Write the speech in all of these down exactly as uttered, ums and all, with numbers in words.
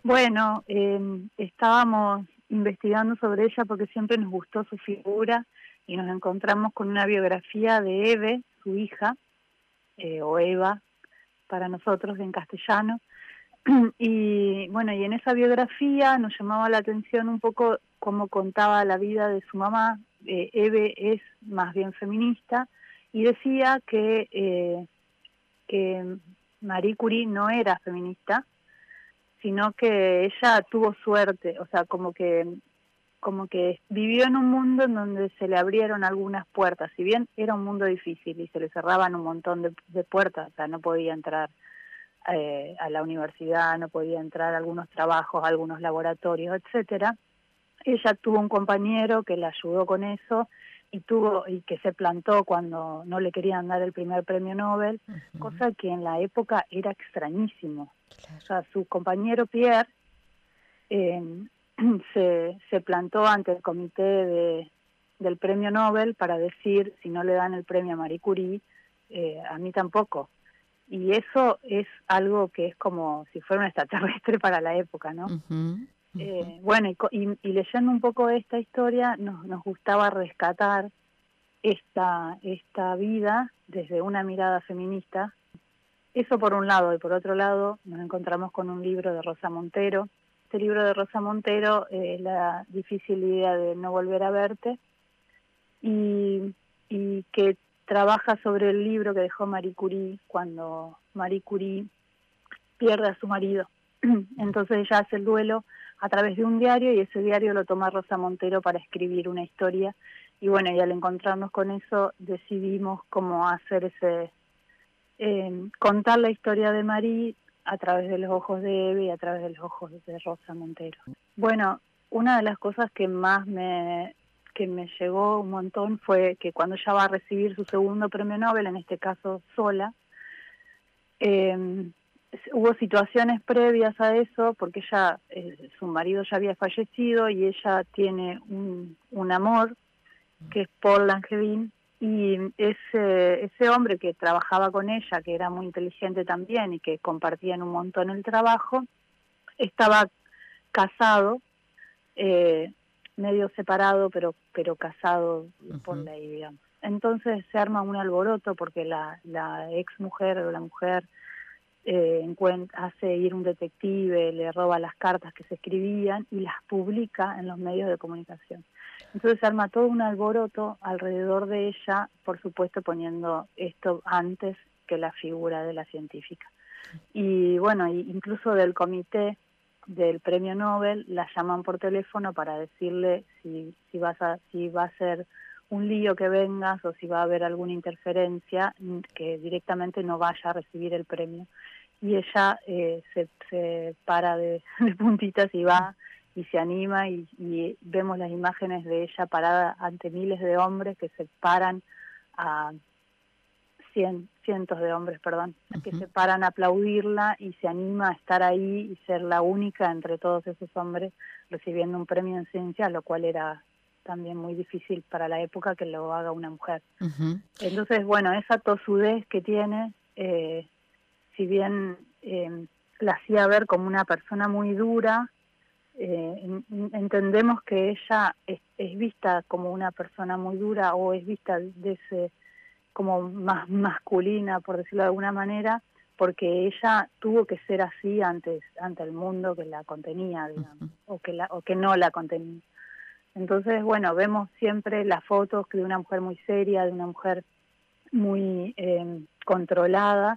Bueno, eh, estábamos investigando sobre ella porque siempre nos gustó su figura y nos encontramos con una biografía de Eve, su hija, eh, o Eva para nosotros en castellano. Y bueno, y en esa biografía nos llamaba la atención un poco cómo contaba la vida de su mamá. Eh, Eve es más bien feminista y decía que, eh, que Marie Curie no era feminista, sino que ella tuvo suerte, o sea, como que como que vivió en un mundo en donde se le abrieron algunas puertas, si bien era un mundo difícil y se le cerraban un montón de, de puertas, o sea, no podía entrar eh, a la universidad, no podía entrar a algunos trabajos, a algunos laboratorios, etcétera. Ella tuvo un compañero que la ayudó con eso y tuvo y que se plantó cuando no le querían dar el primer premio Nobel, Ujú, cosa que en la época era extrañísimo. O claro. sea, su compañero Pierre eh, se, se plantó ante el comité de, del premio Nobel para decir, si no le dan el premio a Marie Curie, eh, a mí tampoco. Y eso es algo que es como si fuera un extraterrestre para la época, ¿no? Ujú, ujú. Eh, bueno, y, y, y leyendo un poco esta historia, nos, nos gustaba rescatar esta, esta vida desde una mirada feminista. Eso por un lado, y por otro lado nos encontramos con un libro de Rosa Montero. Este libro de Rosa Montero es eh, La difícil idea de no volver a verte, y, y que trabaja sobre el libro que dejó Marie Curie cuando Marie Curie pierde a su marido. Entonces ella hace el duelo a través de un diario y ese diario lo toma Rosa Montero para escribir una historia. Y bueno, y al encontrarnos con eso decidimos cómo hacer ese, eh, contar la historia de Marie a través de los ojos de Eve y a través de los ojos de Rosa Montero. Bueno, una de las cosas que más me que me llegó un montón fue que cuando ella va a recibir su segundo premio Nobel, en este caso sola, eh, hubo situaciones previas a eso, porque ella, eh, su marido ya había fallecido y ella tiene un, un amor, que es Paul Langevin, y ese, ese hombre que trabajaba con ella, que era muy inteligente también y que compartían un montón el trabajo, estaba casado, eh, medio separado, pero pero casado por Ujú. ley, digamos. Entonces se arma un alboroto porque la, la ex mujer o la mujer eh, hace ir un detective, le roba las cartas que se escribían y las publica en los medios de comunicación. Entonces se arma todo un alboroto alrededor de ella, por supuesto poniendo esto antes que la figura de la científica. Y bueno, incluso del comité del premio Nobel la llaman por teléfono para decirle si, si, vas a, si va a ser un lío que vengas o si va a haber alguna interferencia, que directamente no vaya a recibir el premio. Y ella eh, se, se para de, de puntitas y va y se anima y, y vemos las imágenes de ella parada ante miles de hombres que se paran a cien, cientos de hombres, perdón, que Ujú. se paran a aplaudirla y se anima a estar ahí y ser la única entre todos esos hombres recibiendo un premio en ciencia, lo cual era también muy difícil para la época que lo haga una mujer. Ujú. Entonces, bueno, esa tosudez que tiene, eh, si bien eh, la hacía ver como una persona muy dura, eh, entendemos que ella es, es vista como una persona muy dura o es vista de ese como más masculina, por decirlo de alguna manera, porque ella tuvo que ser así antes ante el mundo que la contenía, digamos, Ujú. o que la o que no la contenía. Entonces, bueno, vemos siempre las fotos de una mujer muy seria, de una mujer muy eh, controlada,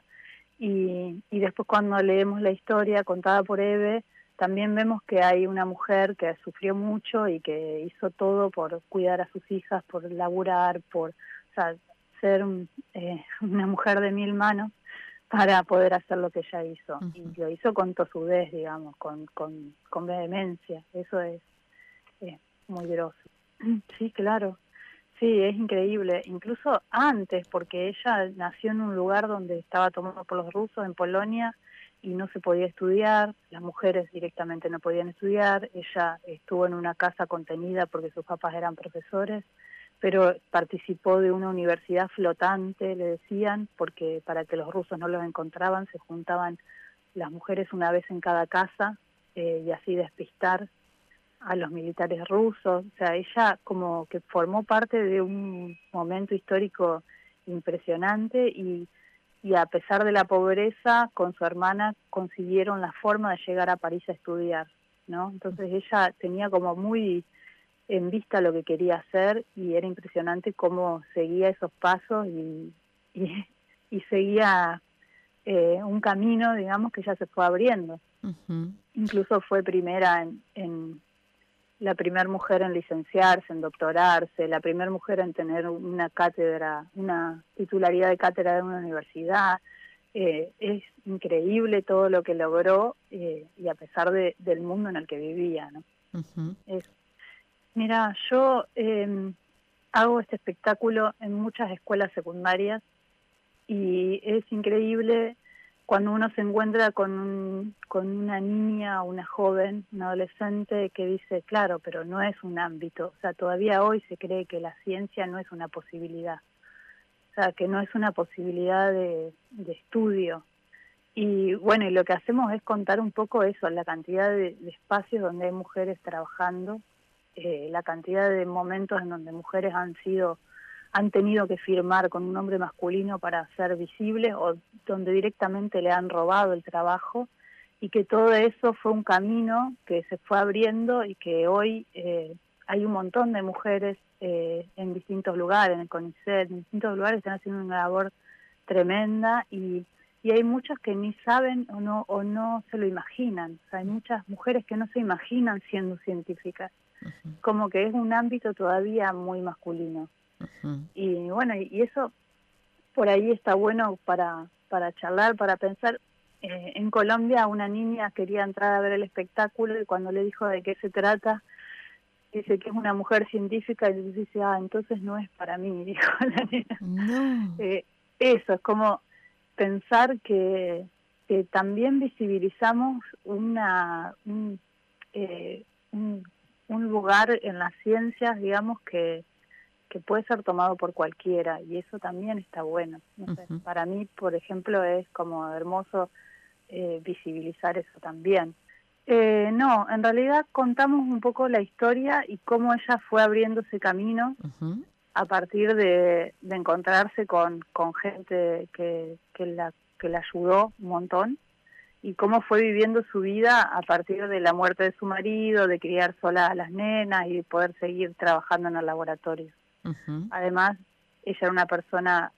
y, y después cuando leemos la historia contada por Eve, también vemos que hay una mujer que sufrió mucho y que hizo todo por cuidar a sus hijas, por laburar, por, o sea, ser eh, una mujer de mil manos para poder hacer lo que ella hizo. Ujú. Y lo hizo con tosudez, digamos, con, con, con vehemencia. Eso es, es muy groso. Sí, claro. Sí, es increíble. Incluso antes, porque ella nació en un lugar donde estaba tomado por los rusos, en Polonia, y no se podía estudiar, las mujeres directamente no podían estudiar, ella estuvo en una casa contenida porque sus papás eran profesores, pero participó de una universidad flotante, le decían, porque para que los rusos no los encontraban, se juntaban las mujeres una vez en cada casa, eh, y así despistar a los militares rusos. O sea, ella como que formó parte de un momento histórico impresionante y, y a pesar de la pobreza, con su hermana consiguieron la forma de llegar a París a estudiar, ¿no? Entonces ella tenía como muy en vista lo que quería hacer y era impresionante cómo seguía esos pasos y, y, y seguía eh, un camino, digamos, que ya se fue abriendo. Uh-huh. Incluso fue primera en, en la primera mujer en licenciarse, en doctorarse, la primera mujer en tener una cátedra, una titularidad de cátedra de una universidad. Eh, es increíble todo lo que logró eh, y a pesar de, del mundo en el que vivía, ¿no? Uh-huh. Es, mira, yo eh, hago este espectáculo en muchas escuelas secundarias y es increíble cuando uno se encuentra con, un, con una niña o una joven, una adolescente que dice, claro, pero no es un ámbito, o sea, todavía hoy se cree que la ciencia no es una posibilidad, o sea, que no es una posibilidad de, de estudio. Y bueno, y lo que hacemos es contar un poco eso, la cantidad de, de espacios donde hay mujeres trabajando, eh, la cantidad de momentos en donde mujeres han sido han tenido que firmar con un nombre masculino para ser visibles o donde directamente le han robado el trabajo y que todo eso fue un camino que se fue abriendo y que hoy eh, hay un montón de mujeres eh, en distintos lugares, en el CONICET, en distintos lugares están haciendo una labor tremenda y, y hay muchas que ni saben o no, o no se lo imaginan. O sea, hay muchas mujeres que no se imaginan siendo científicas, Uh-huh. como que es un ámbito todavía muy masculino. Uh-huh. Y bueno, y, y eso por ahí está bueno para, para charlar, para pensar. Eh, en Colombia una niña quería entrar a ver el espectáculo y cuando le dijo de qué se trata, dice que es una mujer científica y dice, ah, entonces no es para mí, dijo la nena. No. Eh, eso, es como pensar que, que también visibilizamos una un, eh, un, un lugar en las ciencias, digamos, que que puede ser tomado por cualquiera y eso también está bueno. No sé, Uh-huh. para mí, por ejemplo, es como hermoso eh, visibilizar eso también. Eh, no, en realidad contamos un poco la historia y cómo ella fue abriendo ese camino Uh-huh. a partir de, de encontrarse con, con gente que, que, la, que la ayudó un montón y cómo fue viviendo su vida a partir de la muerte de su marido, de criar sola a las nenas y poder seguir trabajando en el laboratorio. Uh-huh. Además, ella era una persona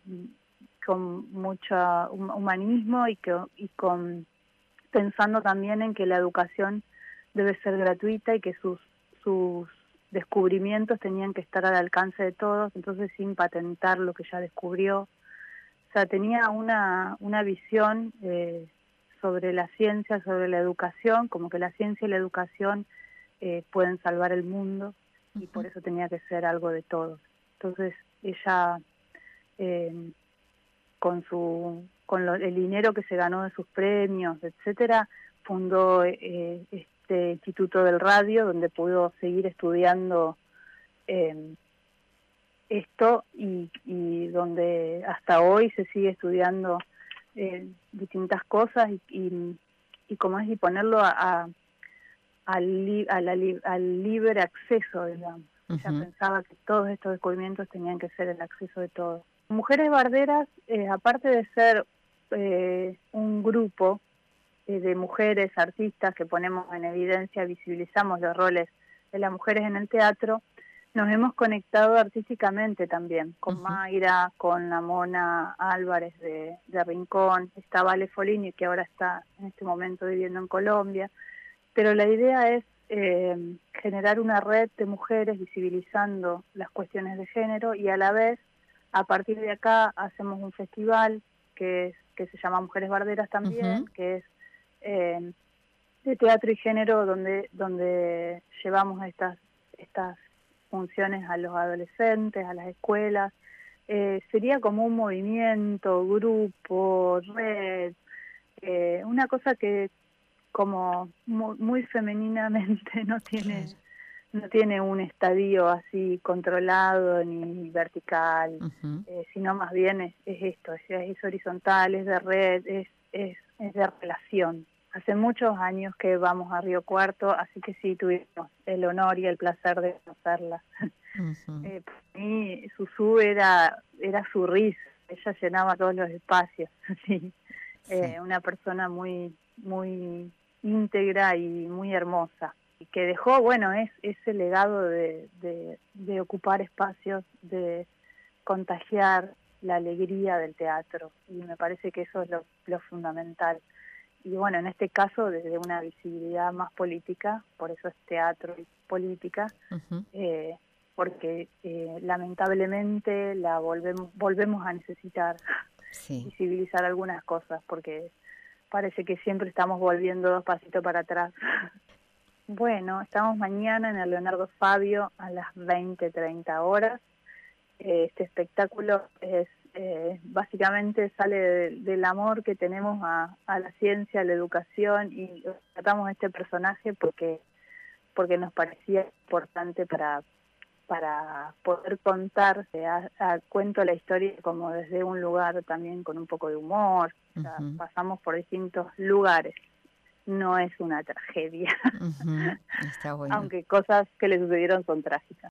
con mucho humanismo y, que, y con pensando también en que la educación debe ser gratuita y que sus, sus descubrimientos tenían que estar al alcance de todos, entonces sin patentar lo que ella descubrió. O sea, tenía una, una visión eh, sobre la ciencia, sobre la educación, como que la ciencia y la educación eh, pueden salvar el mundo y Uh-huh. por eso tenía que ser algo de todos. Entonces ella eh, con su con lo, el dinero que se ganó de sus premios, etcétera, fundó eh, este Instituto del Radio donde pudo seguir estudiando eh, esto y, y donde hasta hoy se sigue estudiando eh, distintas cosas y, y, y como es y ponerlo a, a, al, li, a la, al libre acceso, digamos. Uh-huh. Ella pensaba que todos estos descubrimientos tenían que ser el acceso de todos. Mujeres Barderas, eh, aparte de ser eh, un grupo eh, de mujeres artistas que ponemos en evidencia, visibilizamos los roles de las mujeres en el teatro, nos hemos conectado artísticamente también, con Uh-huh. Mayra, con la Mona Álvarez de, de Rincón, está Vale Folini, que ahora está en este momento viviendo en Colombia, pero la idea es eh, generar una red de mujeres visibilizando las cuestiones de género y a la vez, a partir de acá, hacemos un festival que, es, que se llama Mujeres Barderas también, Uh-huh. que es eh, de teatro y género, donde, donde llevamos estas, estas funciones a los adolescentes, a las escuelas. Eh, sería como un movimiento, grupo, red, eh, una cosa que como muy, muy femeninamente no tiene Claro. no tiene un estadio así controlado ni vertical, Uh-huh. eh, sino más bien es, es esto, es, es horizontal, es de red, es, es, es de relación. hace muchos años que vamos a Río Cuarto, así que sí tuvimos el honor y el placer de conocerla. Uh-huh. eh, para mí Susú era, era su risa, ella llenaba todos los espacios, sí. Sí. Eh, una persona muy, muy íntegra y muy hermosa, y que dejó, bueno, es ese legado de, de, de ocupar espacios, de contagiar la alegría del teatro, y me parece que eso es lo, lo fundamental. Y bueno, en este caso desde una visibilidad más política, por eso es teatro y política, Uh-huh. eh, porque eh, lamentablemente la volvemos, volvemos a necesitar Sí. visibilizar algunas cosas, porque parece que siempre estamos volviendo dos pasitos para atrás. Bueno, estamos mañana en el Leonardo Fabio a las veinte treinta horas. Este espectáculo es eh, básicamente sale de, del amor que tenemos a, a la ciencia, a la educación, y tratamos este personaje porque porque nos parecía importante para para poder contar eh, a, a cuento la historia como desde un lugar también con un poco de humor. O sea, Uh-huh. pasamos por distintos lugares, no es una tragedia, Uh-huh. Está bueno. aunque cosas que le sucedieron son trágicas.